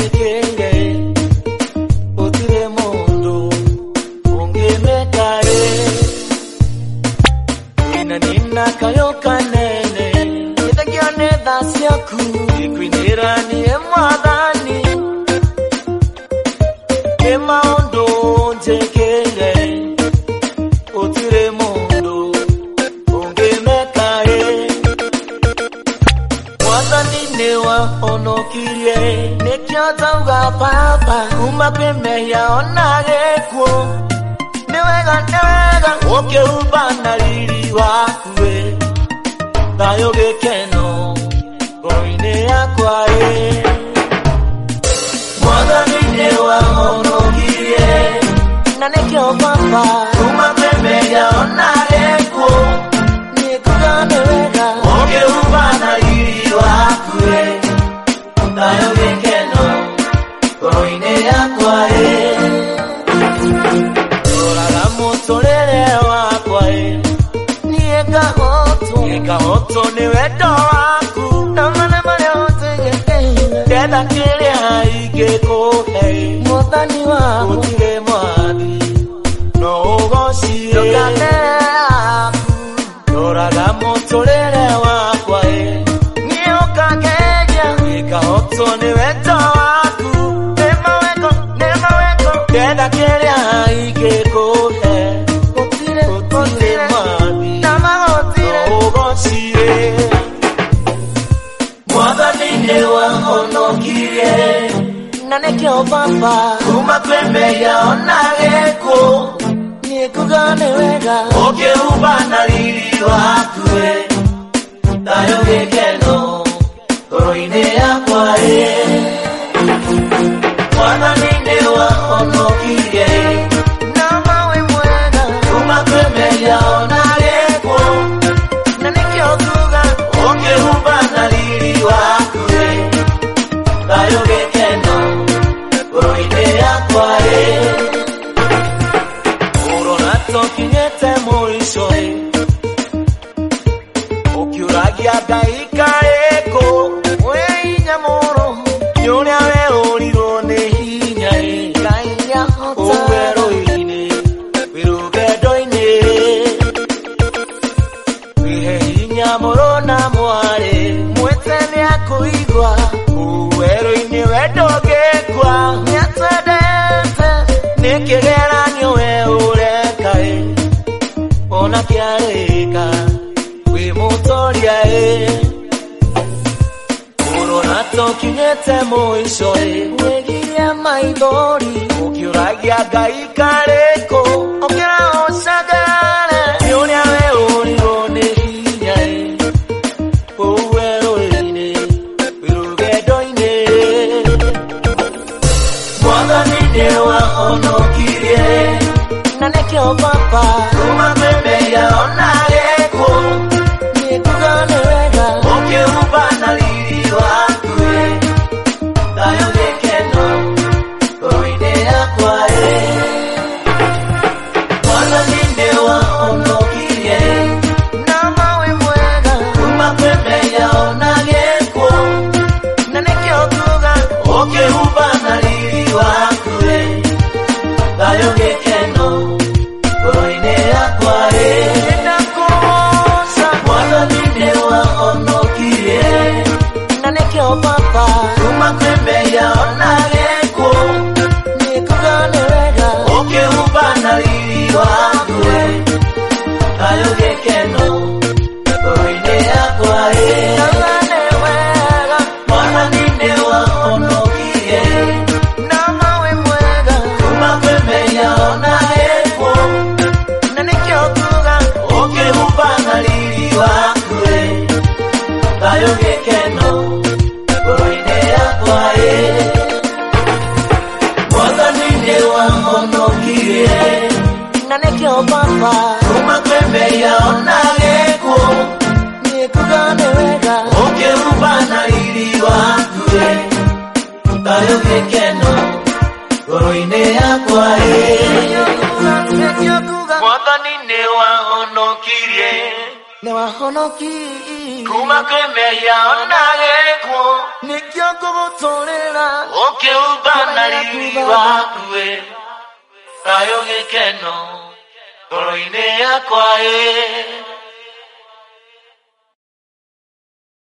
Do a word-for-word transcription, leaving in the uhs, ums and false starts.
njekenge utire mundu ungemekare ina nina kayo kanene itagione dhasiaku ikwinira ni emwadhani ema ondo njekenge utire mundu ungemekare mwadhani newa onokirie nekiotauga papa umapeme ya onagekwo niwega niwega ukiubana riri wakue thayo gikeno ngoro-ini yakwa ĩ mwathani newa onokirie na nikio papa umapeme ya onagekwo nikuga niwega ukiubana riri wakue thayo gikeno ngoro-ini yakwa ĩ Toraga muturire wakwa ĩ niĩ ngahoto ngahoto nĩ wendo waku na marĩa marĩa ũnjĩkĩire ndenda kĩrĩa ingĩkũhe mwathani waku gũtirĩ mwathi no ũgocire ndũkaneraku Toraga muturire wakwa ĩ niĩ ũkangeria ngahoto nĩ wendo waku nĩ mawendo nĩ mawendo ndenda kĩrĩa ingĩkũhe gũtirĩ gũtirĩ mwathi na magũtirĩ ũgocire mwathani nĩwe ũhonokirie na nĩkĩo baba kuma kwĩ ya onagĩkwo niĩ kuga nĩ wega ũkĩhumba na riri waku thayo gĩkeno ngoro-inĩ yakwa ĩ mwathani nĩwe ũhonokirie na mawe mwega kuma kwĩ ya onagĩkwo na nĩkĩo kuga ũkĩhumba na riri waku thayo gĩkeno ngoro-inĩ yakwa ĩ ũrona tũkinyĩte mũico ũkĩũragia Ngai karĩkũ wĩ hinya mũno nĩ ũrĩa weũrirwo nĩ hinya Ngai nĩahota werũ-inĩ wĩ rũgendo-inĩ wĩhe hinya mũrũ na mwarĩ mwĩte nĩakũigua werũ-inĩ we ndũngĩkua nĩatwendete nĩ kĩgeranio we ũreka ona kĩarĩka wĩ mũtoria ũrona tũkinyĩte mũico wĩgiria maithori ũkĩũragia Ngai karĩkũ ũkĩra ũcangare nĩ ũrĩa weũrirwo nĩ hinya kũu werũ-inĩ wĩ rũgendo-inĩ mwathani nĩwe ũhonokirie na nĩkĩo baba kuma kwĩ ya onagĩkwo niĩ kuga nĩ wega ũkĩhumba na riri waku thayo gĩkeno ngoro-inĩ yakwa ĩ mwathani nĩwe ũhonokirie na mawe mwega kuma kwĩ ya onagĩkwo na nĩkĩo kuga ũkĩhumba na riri waku thayo gĩkeno ngoro-inĩ yakwa ĩ mwathani nĩwe ũhonokirie na nĩkĩo baba kuma kwĩ ya onagĩkwo niĩ kuga nĩ wega ũkĩhumba na riri waku thayo gĩkeno ngoro-inĩ yakwa ĩ mwathani nĩwe ũhonokirie na mawe mwega kuma kwĩ ya onagĩkwo na nĩkĩo kuga ũkĩhumba na riri waku thayo gĩkeno ngoro-inĩ yakwa ĩ mwathani nĩwe ũhonokirie na nĩkĩo baba kuma kwĩ ya onagĩkwo niĩ kuga nĩ wega ũkĩhumba na riri waku thayo gĩkeno ngoro-inĩ yakwa ĩ mwathani nĩwe ũhonokirie ne wahonoki kuma kwemeria ona gĩkuũ nĩkĩo ngũgũtũũrĩra ũkĩũmba na riri wakuwe thayũ gĩkeno ngoro-inĩ yakwa ĩ